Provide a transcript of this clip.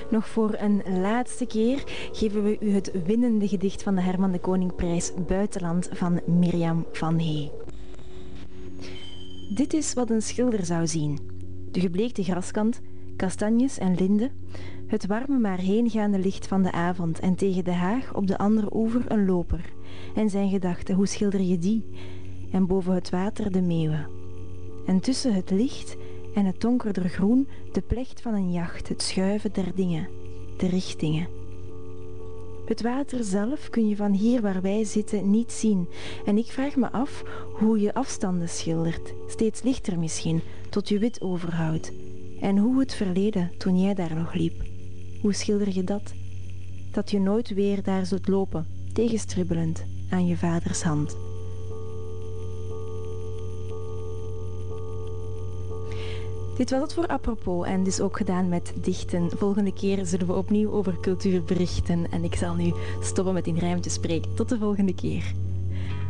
Nog voor een laatste keer geven we u het winnende gedicht van de Herman de Koningprijs Buitenland van Mirjam van Hey. Dit is wat een schilder zou zien. De gebleekte graskant, kastanjes en linden, het warme maar heengaande licht van de avond en tegen de haag op de andere oever een loper. En zijn gedachten, hoe schilder je die? En boven het water de meeuwen. En tussen het licht en het donkerder groen de plecht van een jacht, het schuiven der dingen, de richtingen. Het water zelf kun je van hier waar wij zitten niet zien. En ik vraag me af hoe je afstanden schildert, steeds lichter misschien, tot je wit overhoudt. En hoe het verleden, toen jij daar nog liep. Hoe schilder je dat? Dat je nooit weer daar zult lopen, tegenstribbelend aan je vaders hand. Dit was het voor Apropos en dus ook gedaan met dichten. Volgende keer zullen we opnieuw over cultuur berichten en ik zal nu stoppen met in rijm te spreken. Tot de volgende keer.